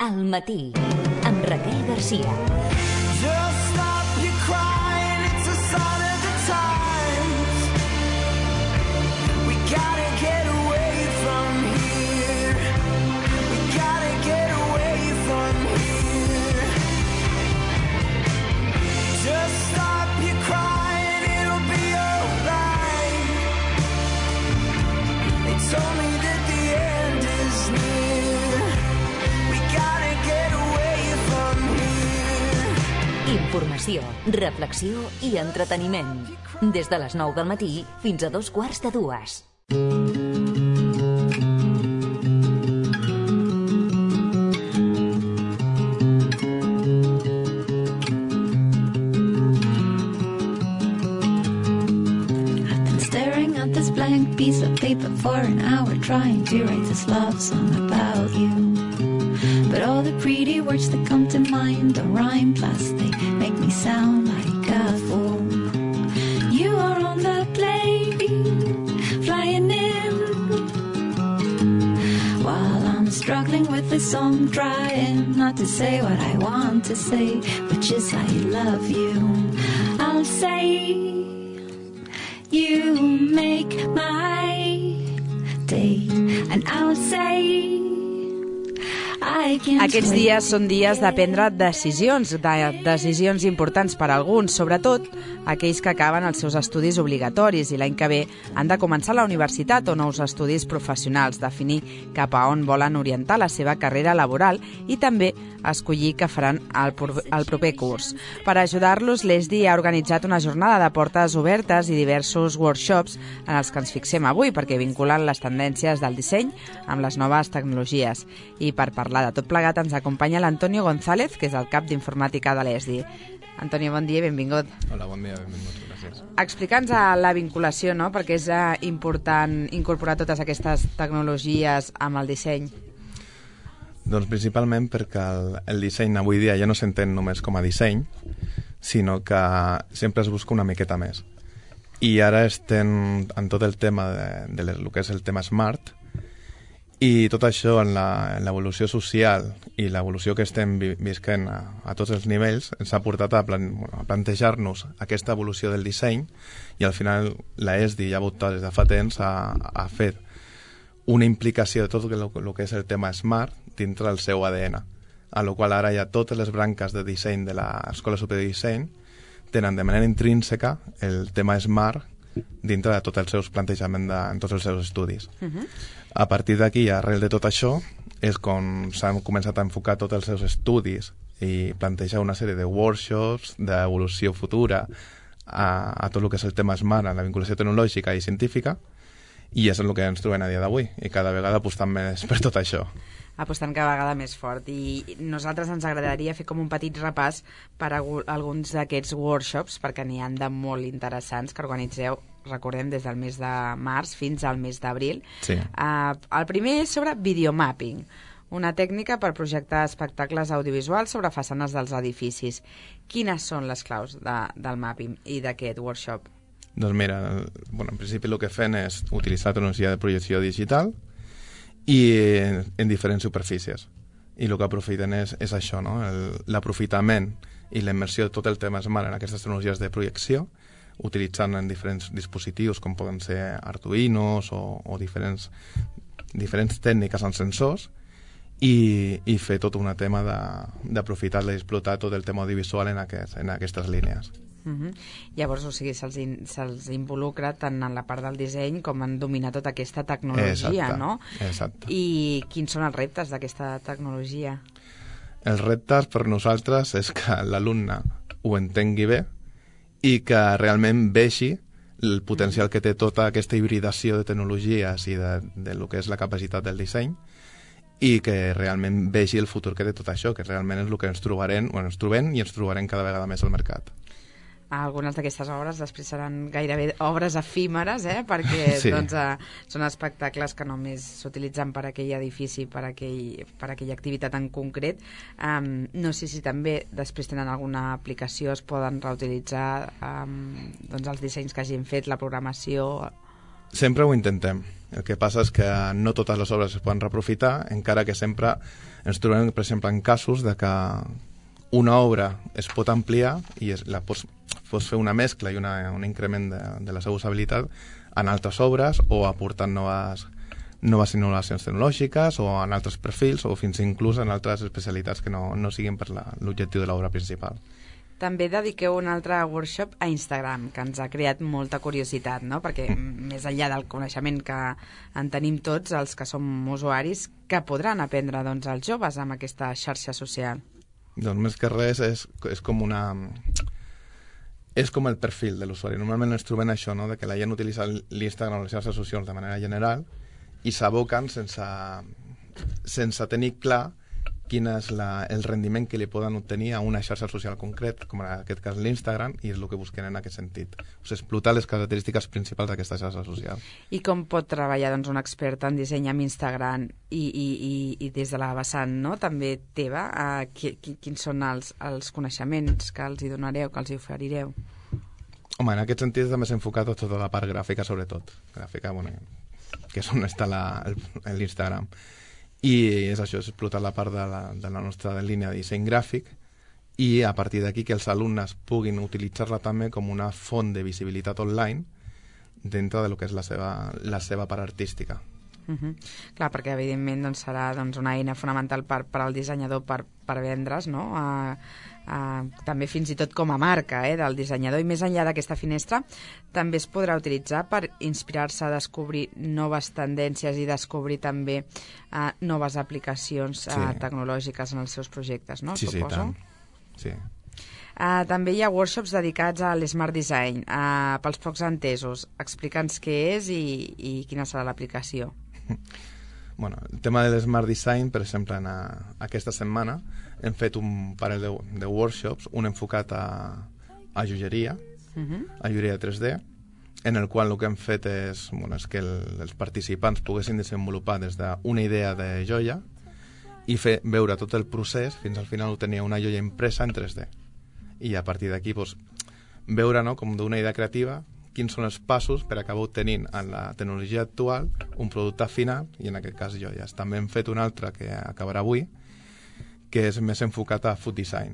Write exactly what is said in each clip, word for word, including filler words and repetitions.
Al matí, amb Raquel Garcia. Just stop your crying, it's a sign of the times. We gotta get away from here. We gotta get away from here. Just stop your crying, it'll be alright. It's only that the end is near. We gotta get away from here. Informació, reflexió i entreteniment. Des de les nou del matí fins a dos quarts de dues. Blank piece of paper for an hour trying to write this love song about you. But all the pretty words that come to mind don't rhyme, plus they make me sound like a fool. You are on the plane, flying in, while I'm struggling with this song, trying not to say what I want to say, which is I love you. I'll say you make my day, and I'll say I can't Aquests wait. dies són dies de prendre decisions, de decisions importants per a alguns, sobretot aquells que acaben els seus estudis obligatoris i l'any que ve han de començar la universitat o nous estudis professionals, definir cap a on volen orientar la seva carrera laboral i també escollir què faran el, el proper curs. Per ajudar-los, l'E S D I ha organitzat una jornada de portes obertes i diversos workshops en els que ens fixem avui perquè vinculen les tendències del disseny amb les noves tecnologies. I per parlar de tot plegat ens acompanya l'Antonio González, que és el cap d'informàtica de l'E S D I. Antonio, bon dia i benvingut. Hola, bon dia, benvingut, gràcies. Explica'ns la vinculació, no?, perquè és important incorporar totes aquestes tecnologies amb el disseny. Doncs principalment perquè el, el disseny avui dia ja no s'entén només com a disseny, sinó que sempre es busca una miqueta més. I ara estem en tot el tema de, de el que és el tema smart, i tot això en l'evolució social i l'evolució que estem vi visquent a, a tots els nivells ens ha portat a, plan, bueno, a plantejar-nos aquesta evolució del disseny i al final la E S D I ja ha votat des de fa temps a, a fer una implicació de tot el, el que és el tema smart dintre del seu A D N, a la qual ara ja totes les branques de disseny de l'Escola Superior de Disseny tenen de manera intrínseca el tema smart dintre de tots els seus plantejaments de, en tots els seus estudis. Uh-huh. A partir d'aquí, arrel de tot això, és com s'han començat a enfocar tots els seus estudis i plantejar una sèrie de workshops d'evolució futura a, a tot el que és el tema smart, a la vinculació tecnològica i científica, i és el que ens trobem a dia d'avui, i cada vegada apostant més per tot això. Apostant cada vegada més fort, i nosaltres ens agradaria fer com un petit repàs per a alguns d'aquests workshops, perquè n'hi han de molt interessants que organitzeu, recordem, des del mes de març fins al mes d'abril. Sí. Uh, el primer és sobre videomapping, una tècnica per projectar espectacles audiovisuals sobre façanes dels edificis. Quines són les claus de, del mapping i d'aquest workshop? Doncs mira, bueno, en principi el que fem és utilitzar tecnologia de projecció digital i en, en diferents superfícies. I el que aprofiten és, és això, no? L'aprofitament i la immersió de tot el tema smart en aquestes tecnologies de projecció, utilitzant en diferents dispositius com poden ser Arduinos o, o diferents, diferents tècniques amb sensors i, i fer tot un tema d'aprofitar i explotar tot el tema audiovisual en, aquest, en aquestes línies. Uh-huh. Llavors, o sigui, se'ls in, se involucra tant en la part del disseny com en dominar tota aquesta tecnologia, exacte, no? Exacte. I quins són els reptes d'aquesta tecnologia? Els reptes per nosaltres és que l'alumne ho entengui bé i que realment vegi el potencial que té tota aquesta hibridació de tecnologies i de, de lo que és la capacitat del disseny i que realment vegi el futur que té tot això, que realment és el que ens trobarem, bueno, ens trobem i ens trobarem cada vegada més al mercat. Algunes d'aquestes obres després seran gairebé obres efímeres, eh? Perquè sí. doncs, eh, són espectacles que només s'utilitzen per aquell edifici, per, aquell, per aquella activitat en concret. Um, no sé si també després tenen alguna aplicació, es poden reutilitzar um, doncs, els dissenys que hagin fet, la programació... Sempre ho intentem. El que passa és que no totes les obres es poden reaprofitar, encara que sempre ens trobem, per exemple, en casos de que una obra es pot ampliar i es, la pots, pots fer una mescla i una, un increment de, de la seva usabilitat en altres obres o aportant noves, noves innovacions tecnològiques o en altres perfils o fins inclús en altres especialitats que no, no siguin per l'objectiu de l'obra principal. També dediqueu un altre workshop a Instagram, que ens ha creat molta curiositat, no? Perquè més enllà del coneixement que en tenim tots, els que som usuaris, que podran aprendre doncs, els joves amb aquesta xarxa social? Doncs més que res és, és com una... és com el perfil de l'usuari. Normalment ens trobem això, no? De que la gent utilitza l'Instagram o les xarxes socials de manera general i s'aboquen sense, sense tenir clar quin és la, el rendiment que li poden obtenir a una xarxa social concret, com en aquest cas l'Instagram, i és el que busquen en aquest sentit. O sigui, explotar les característiques principals d'aquesta xarxa social. I com pot treballar doncs, un expert en disseny amb Instagram i, i, i, i des de la vessant, no? També teva, eh, qui, qui, quins són els, els coneixements que els hi donareu, que els hi oferireu? Home, en aquest sentit també s'ha enfocat tota la part gràfica, sobretot. Gràfica, bueno, que és on està l'Instagram. I és això, és explotar la part de la, de la nostra línia de disseny gràfic i a partir d'aquí que els alumnes puguin utilitzar-la també com una font de visibilitat online dintre de lo que és la seva, la seva part artística. Uh-huh. Clar, perquè evidentment doncs, serà doncs, una eina fonamental per, per al dissenyador per, per vendre's, no? Uh, uh, també fins i tot com a marca eh, del dissenyador, i més enllà d'aquesta finestra també es podrà utilitzar per inspirar-se a descobrir noves tendències i descobrir també uh, noves aplicacions uh, sí. tecnològiques en els seus projectes, no? Sí, sí, Suposo. tant. Sí. Uh, també hi ha workshops dedicats a l'Smart Design. Uh, pels pocs entesos, explica'ns què és i, i quina serà l'aplicació. Bueno, el tema de l'Smart Design, per exemple, en a, aquesta setmana hem fet un parell de, de workshops, un enfocat a, a joieria, uh-huh. a joieria tres D, en el qual el que hem fet és, bueno, és que el, els participants poguessin desenvolupar des d'una idea de joia i fer veure tot el procés, fins al final ho tenia una joia impresa en tres D. I a partir d'aquí doncs, veure, no, com d'una idea creativa quins són els passos per acabar obtenint en la tecnologia actual un producte final, i en aquest cas joies. També hem fet un altre que acabarà avui, que és més enfocat a food design.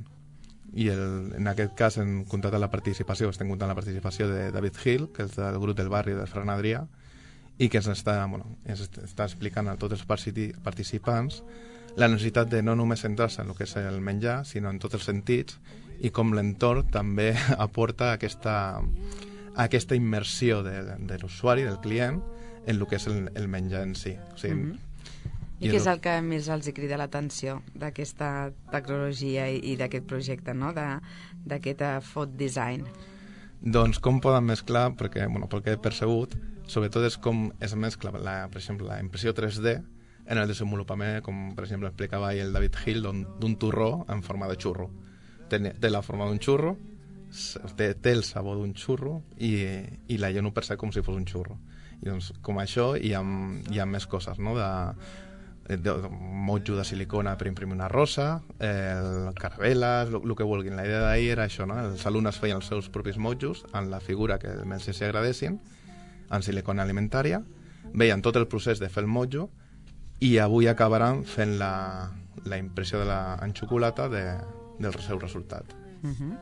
I el, en aquest cas hem comptat la participació, estem comptant la participació de David Hill, que és del grup del barri de Ferran Adrià, i que ens està, bueno, ens està explicant a tots els participants la necessitat de no només centrar-se en el que és el menjar, sinó en tots els sentits, i com l'entorn també aporta aquesta... aquesta immersió de, de l'usuari, del client, en el que és el, el menjar en si. O sigui, mm-hmm. I, I què és el que més els hi crida l'atenció d'aquesta tecnologia i, i d'aquest projecte, no? d'aquest uh, food design? Doncs com poden mesclar, perquè, bueno, perquè he percebut, sobretot és com es mescla, la, per exemple, la impressió tres D en el desenvolupament, com per exemple explicava ahir el David Hill, d'un turró en forma de xurro. Té, té la forma d'un xurro, Té, té el sabor d'un xurro i, i la gent ho percep com si fos un xurro. I doncs, com això hi ha, hi ha més coses, no? De, de, de motjo de silicona per imprimir una rosa, el caravel·les, el que vulguin. La idea d'ahir era això, no? Els alumnes feien els seus propis motjos en la figura que més s'hi agradessin, en silicona alimentària, veien tot el procés de fer el motjo i avui acabaran fent la, la impressió de la, en xocolata de, del seu resultat. Uh-huh.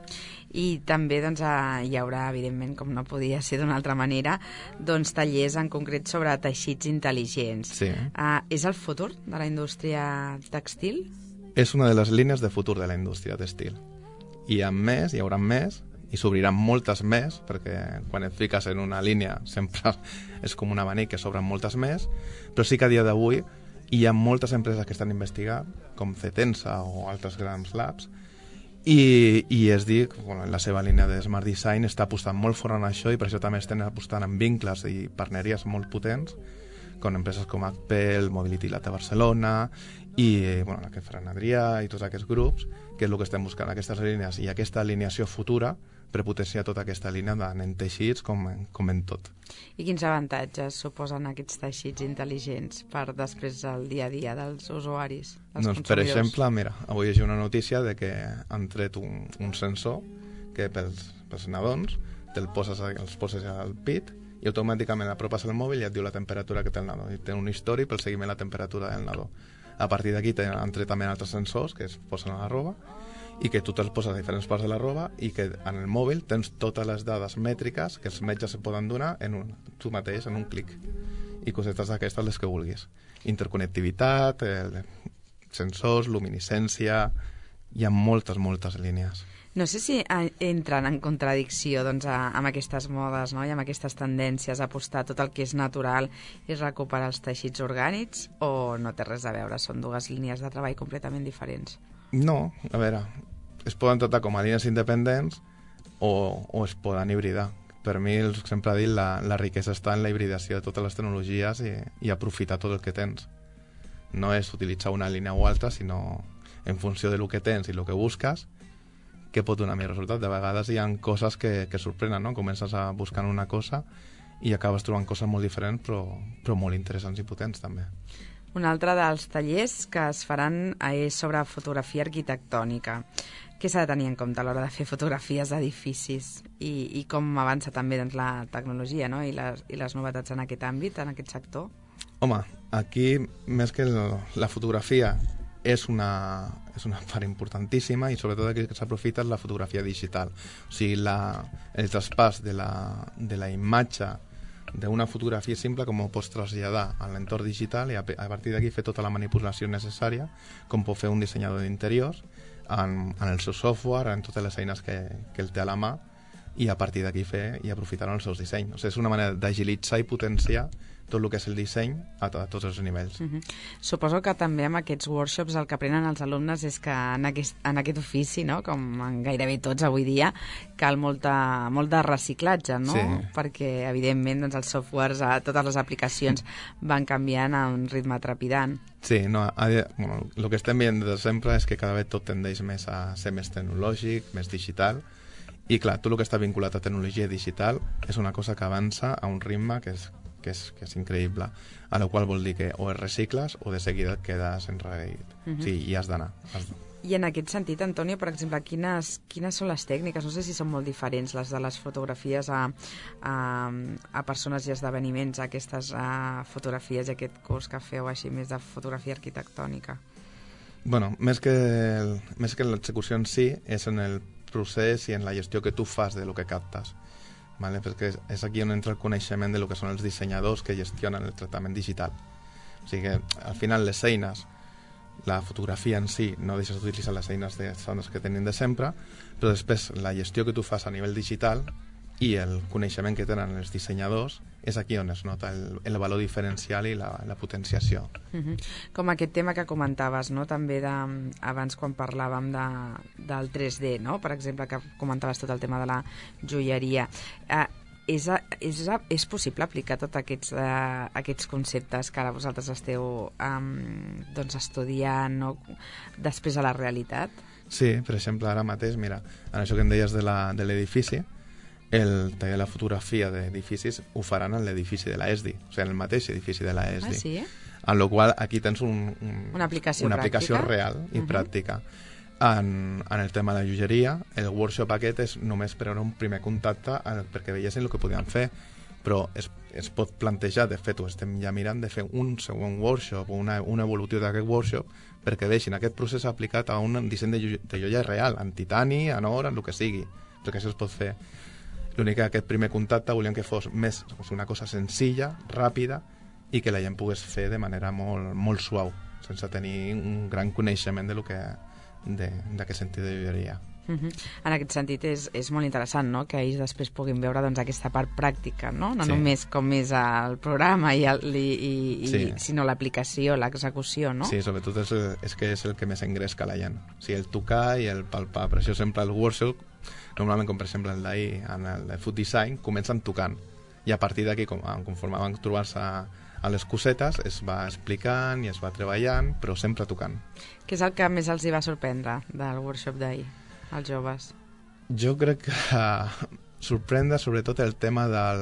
I també doncs, hi haurà, evidentment, com no podia ser d'una altra manera, doncs, tallers en concret sobre teixits intel·ligents. Sí. Uh, és el futur de la indústria tèxtil? És una de les línies de futur de la indústria tèxtil. Hi ha més, hi haurà més, i s'obriran moltes més, perquè quan et fiques en una línia sempre és com un abanic que s'obren moltes més, però sí que a dia d'avui hi ha moltes empreses que estan investigant, com Cetensa o altres grans labs, I, i es diu, bueno, en la seva línia de Smart Design està apostant molt fort en això i per això també estem apostant en vincles i partneries molt potents con empreses com H P L, Mobility Lab de Barcelona i bueno, aquest Ferran Adrià i tots aquests grups, que és el que estem buscant, aquestes línies i aquesta alineació futura per potenciar tota aquesta línia tant en teixits com en, com en tot. I quins avantatges suposen aquests teixits intel·ligents per després el dia a dia dels usuaris, dels doncs, consumidors? Per exemple, mira, avui llegia una notícia de que han tret un, un sensor que pels, pels nadons te'l poses, els poses al pit i automàticament apropes el mòbil i et diu la temperatura que té el nadó, i té un històric pel seguiment de la temperatura del nadó. A partir d'aquí han tret també altres sensors que es posen a la roba i que tu te'ls poses a diferents parts de la roba i que en el mòbil tens totes les dades mètriques que els metges se poden donar en un, tu mateix, en un clic, i cosetes d'aquestes les que vulguis. Interconnectivitat, eh, sensors, luminescència, hi ha moltes, moltes línies. No sé si entren en contradicció doncs, a, amb aquestes modes, no? I amb aquestes tendències a apostar tot el que és natural i recuperar els teixits orgànics, o no té res a veure, són dues línies de treball completament diferents? No, a veure, es poden tratar com a línies independents o, o es poden hibridar. Per mi, sempre he dit, la, la riquesa està en la hibridació de totes les tecnologies i, i aprofitar tot el que tens. No és utilitzar una línia o altra, sinó en funció de lo que tens i el que busques, què pot donar més resultat. De vegades hi ha coses que, que sorprenen, no? Comences a buscar una cosa i acabes trobant coses molt diferents, però, però molt interessants i potents, també. Un altre dels tallers que es faran és sobre fotografia arquitectònica. Què s'ha de tenir en compte a l'hora de fer fotografies d'edificis i, i com avança també doncs, la tecnologia, no? I, les, i les novetats en aquest àmbit, en aquest sector? Home, aquí, més que el, la fotografia és una, és una part importantíssima, i sobretot aquí que s'aprofita la fotografia digital. O sigui, la, el traspàs de la, de la imatge d'una fotografia simple, com ho pots traslladar a l'entorn digital i a, a partir d'aquí fer tota la manipulació necessària, com pot fer un dissenyador d'interiors en, en el seu software, en totes les eines que, que el té a la mà, i a partir d'aquí fer i aprofitar els seus dissenys. O sigui, és una manera d'agilitzar i potenciar tot el que és el disseny a, a tots els nivells. Uh-huh. Suposo que també amb aquests workshops el que aprenen els alumnes és que en aquest, en aquest ofici, no? Com en gairebé tots avui dia, cal molta, molt de reciclatge, no? Sí. Perquè, evidentment, doncs, els softwares, a totes les aplicacions van canviant a un ritme trepidant. Sí, no, a, bueno, el que estem veient de sempre és que cada vegada tot tendeix més a ser més tecnològic, més digital, i clar, tot el que està vinculat a tecnologia digital és una cosa que avança a un ritme que és que és, que és increïble, a la qual vol dir que o es recicles o de seguida et quedes enrere. Uh-huh. Sí, i has d'anar. I en aquest sentit, Antonio, per exemple, quines, quines són les tècniques? No sé si són molt diferents les de les fotografies a, a, a persones i esdeveniments, aquestes a fotografies i aquest curs que feu així més de fotografia arquitectònica. Bueno, més que, el, més que l'execució en si, és en el procés i en la gestió que tu fas de lo que captes. Vale? Perquè és aquí on entra el coneixement de lo que són els dissenyadors que gestionen el tractament digital. O sigui que, al final, les eines, la fotografia en si, no deixes d'utilitzar les eines de que tenim de sempre, però després la gestió que tu fas a nivell digital i el coneixement que tenen els dissenyadors és aquí on es nota el, el valor diferencial i la, la potenciació. Uh-huh. Com aquest tema que comentaves, no? També de, abans quan parlàvem de, del tres D, no? Per exemple, que comentaves tot el tema de la joieria. Eh, és, és, és possible aplicar tots aquests, eh, aquests conceptes que ara vosaltres esteu um, doncs estudiant, no? Després a la realitat? Sí, per exemple, ara mateix, mira, en això que em deies de l'edifici, el taller de la fotografia d'edificis ho faran en l'edifici de l'E S D I, o sigui, en el mateix edifici de l'E S D I. Ah, sí? En la qual aquí tens un, un, una aplicació, una aplicació real i uh-huh. pràctica. En, en el tema de la joieria, el workshop aquest és només per un primer contacte el, perquè veiessin el que podien fer, però es, es pot plantejar, de fet ho estem ja mirant, de fer un segon workshop o una, un evolutiu d'aquest workshop perquè deixin aquest procés aplicat a un disseny de, de joia real, en titani, en or, en el que sigui, perquè això es pot fer. L'únic que aquest primer contacte volíem que fos més una cosa senzilla, ràpida, i que la gent pogués fer de manera molt, molt suau, sense tenir un gran coneixement de lo que d'aquest sentit de joieria. Uh-huh. En aquest sentit és, és molt interessant, no? Que ells després puguin veure doncs, aquesta part pràctica, no, no sí. només com és el programa i el, i, i, sí. i, sinó l'aplicació, l'execució, no? Sí, sobretot és, és que és el que més engresca la gent, o sigui, el tocar i el palpar. Per això sempre el workshop, normalment com per exemple el d'ahir en el de food design, comencen tocant i a partir d'aquí, conforme van trobar-se a les cosetes, es va explicant i es va treballant, però sempre tocant. Què és el que més els hi va sorprendre del workshop d'ahir, als joves? Jo crec que sorprendre sobretot el tema del,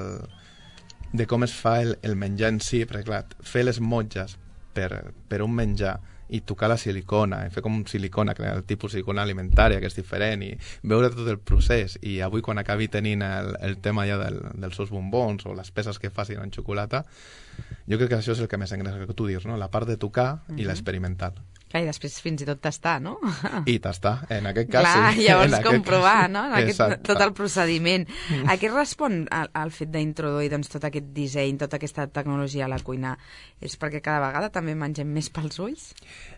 de com es fa el, el menjar en si, perquè clar, fer les motges per, per un menjar i tocar la silicona, i fer com silicona, que el tipus de silicona alimentària, que és diferent, i veure tot el procés. I avui, quan acabi tenint el, el tema ja del, dels seus bombons o les peces que facin en xocolata, jo crec que això és el que més engressa, que tu dius, no? La part de tocar uh-huh. i l'experimental. Clar, i després fins i tot tastar, no? I tastar, en aquest cas Clar, sí. llavors en comprovar, cas... no? En aquest, tot el procediment. A què respon al, al fet d'introduir doncs, tot aquest disseny, tota aquesta tecnologia a la cuina? És perquè cada vegada també mengem més pels ulls?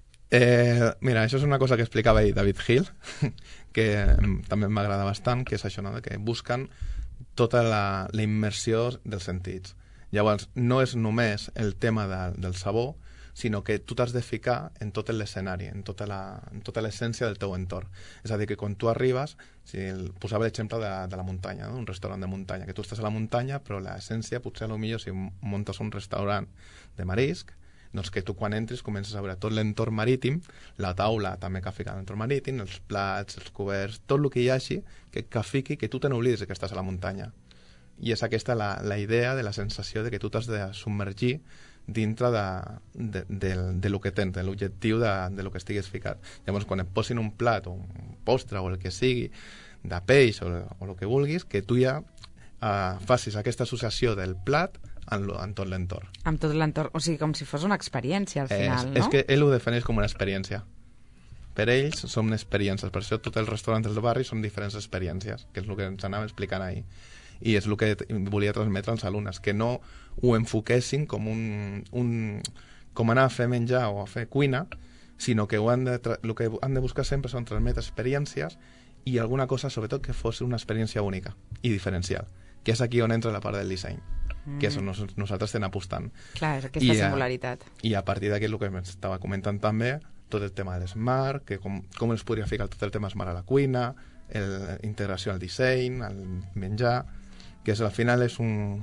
Eh, mira, això és una cosa que explicava ahir David Hill, que també m'agrada bastant, que és això, no? Que busquen tota la, la immersió dels sentits. Llavors, no és només el tema de, del sabor, sinó que tu t'has de ficar en tot l'escenari, en tota la, en tota l'essència del teu entorn. És a dir, que quan tu arribes, si el, posava l'exemple de, de la muntanya, no? Un restaurant de muntanya, que tu estàs a la muntanya, però l'essència, potser a lo millor, si muntes un restaurant de marisc, doncs que tu quan entris comences a veure tot l'entorn marítim, la taula també que fica l'entorn marítim, els plats, els coberts, tot el que hi hagi, que, que fiqui, que tu te n'oblides que estàs a la muntanya. I és aquesta la, la idea de la sensació de que tu t'has de submergir dintre de, de, de, de lo que tens, de l'objectiu de, de lo que estigues ficat. Llavors, quan et posin un plat o un postre o el que sigui, de peix o, o el que vulguis, que tu ja uh, facis aquesta associació del plat en, lo, en tot l'entorn. Amb tot l'entorn, o sigui, com si fos una experiència al final, és, no? És que ell ho defineix com una experiència. Per ells són experiències, per això tots els restaurants del barri són diferents experiències, que és el que ens anava explicant ahir. I és el que volia transmetre als alumnes, que no ho enfoquessin com un, un com anar a fer menjar o a fer cuina, sinó que ho han de, el que han de buscar sempre són transmetre experiències i alguna cosa, sobretot, que fos una experiència única i diferencial, que és aquí on entra la part del disseny, mm. que és on nos, nosaltres estem apostant. Clar, és aquesta I, singularitat. I a partir d'aquí, el que m'estava comentant també, tot el tema de l'Smart, que com, com es podria ficar tot el tema Smart a la cuina, la integració al disseny, al menjar, que és, al final és un...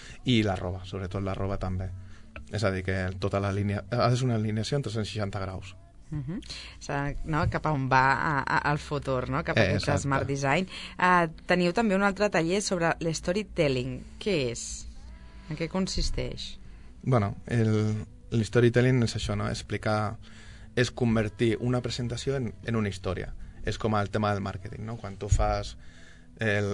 I la roba, sobretot la roba també. És a dir, que tota la línia... Ha de ser una alineació en tres cents seixanta graus. Uh -huh. O sigui, no? Cap a on va a, a, el futur, no? Cap a eh, aquest Smart Design. Uh, teniu també un altre taller sobre l'storytelling. Què és? En què consisteix? Bueno, el storytelling és això, no? Explicar... És convertir una presentació en, en una història. És com el tema del màrqueting, no? Quan tu fas... El,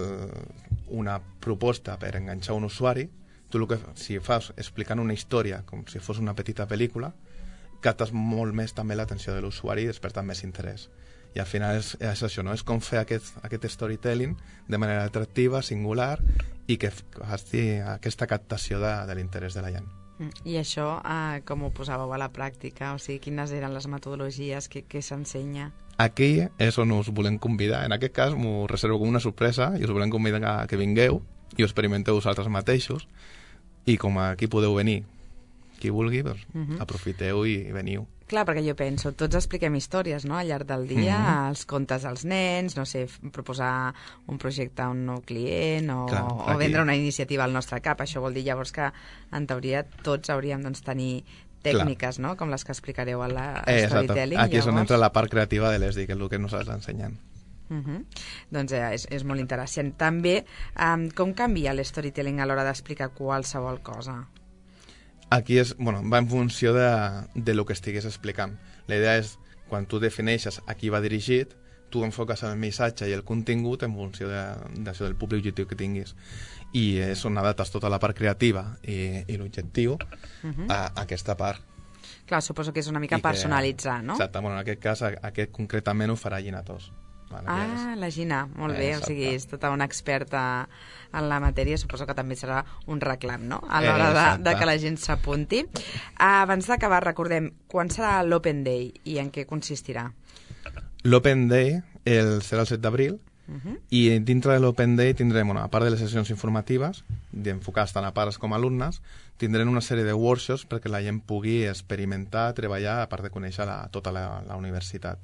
una proposta per enganxar un usuari, tu el que, si fas explicant una història com si fos una petita pel·lícula, captes molt més també l'atenció de l'usuari i desperta més interès. I al final és, és això, no? És com fer aquest, aquest storytelling de manera atractiva, singular, i que faci aquesta captació de, de l'interès de la gent. I això, eh, com ho posàveu a la pràctica? O sigui, quines eren les metodologies que, que s'ensenya? Aquí és on us volem convidar. En aquest cas m'ho reservo com una sorpresa i us volem convidar a que vingueu i ho experimenteu vosaltres mateixos, i com aquí podeu venir qui vulgui, doncs, uh -huh. aprofiteu i veniu. Clar, perquè jo penso, tots expliquem històries, no?, al llarg del dia, uh -huh. els contes als nens, no sé, proposar un projecte a un nou client o, Clar, o vendre una iniciativa al nostre cap. Això vol dir llavors que, en teoria, tots hauríem doncs, tenir tècniques, Clar. no?, com les que explicareu a la eh, storytelling. Aquí llavors... és on entra la part creativa de l'E S D I, que és el que nosaltres ensenyem. Uh -huh. Doncs eh, és, és molt interessant. També, um, com canvia l'storytelling a l'hora d'explicar qualsevol cosa? Aquí és, bueno, va en funció de, de lo que estigués explicant. La idea és, quan tu defineixes a qui va dirigit, tu enfoques el missatge i el contingut en funció de, de, del públic objectiu que tinguis. I és on adaptes tota la part creativa i, i l'objectiu uh -huh. a, a aquesta part. Clar, suposo que és una mica I personalitzar, que, no? Exacte, bueno, en aquest cas, aquest concretament ho farà Gina Tos. Vale, ah, la Gina, molt bé, exacte. O sigui, és tota una experta en la matèria, suposo que també serà un reclam, no?, a l'hora de, de que la gent s'apunti. Abans d'acabar, recordem, quan serà l'Open Day i en què consistirà? L'Open Day el, serà el set d'abril, uh -huh. i dintre de l'Open Day tindrem, bueno, a part de les sessions informatives, enfocades tant a pares com a alumnes, tindrem una sèrie de workshops perquè la gent pugui experimentar, treballar, a part de conèixer la, tota la, la universitat.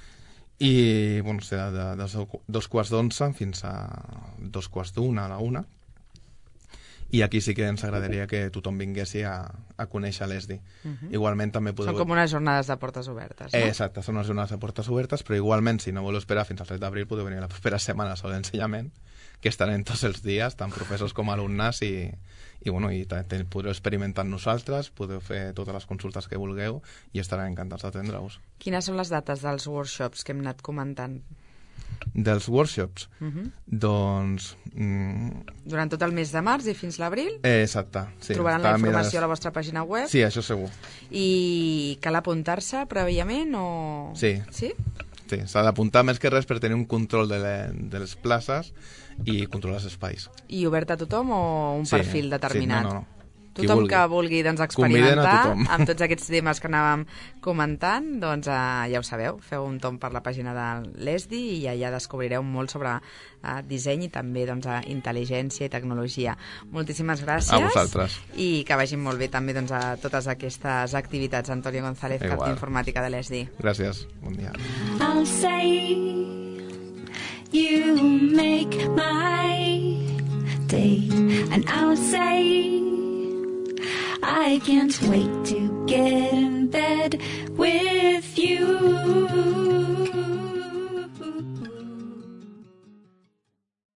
I, bueno, serà de, de dos quarts d'onze fins a dos quarts d'una a la una. i aquí sí que ens agradaria que tothom vinguessi a, a conèixer l'E S D I. Mhm. Igualment també podeu... Són com unes jornades de portes obertes, no? Eh, exacte, són unes jornades de portes obertes, però igualment, si no voleu esperar fins al set d'abril, podeu venir a la propera setmana a l'ensenyament, que estaran tots els dies, tant professors com alumnes, i, i, bueno, i també podreu experimentar amb nosaltres, podeu fer totes les consultes que vulgueu i estaran encantats d'atendre-us. Quines són les dates dels workshops que hem anat comentant? Dels workshops? Mhm. Doncs... Mm, Durant tot el mes de març i fins l'abril? eh, exacte. Sí, Trobaran la estava mirant- informació a la vostra pàgina web? Sí, això segur. I cal apuntar-se prèviament o...? Sí. Sí? Sí, s'ha d'apuntar més que res per tenir un control de, le, de les places i controlar els espais. I obert a tothom o un Sí, perfil determinat? Sí, no, no, no. Qui Tothom vulgui. que vulgui doncs, Conviden a experimentar tothom. amb tots aquests temes que anàvem comentant, doncs eh, ja ho sabeu, feu un tomb per la pàgina de l'E S D I i allà descobrireu molt sobre eh, disseny i també doncs, eh, intel·ligència i tecnologia. Moltíssimes gràcies. A vosaltres. I que vagin molt bé també doncs, a totes aquestes activitats. Antonio González, cap Igual. d'informàtica de l'E S D I. Gràcies, bon dia. I'll say you make my day, and I'll say I can't wait to get in bed with you.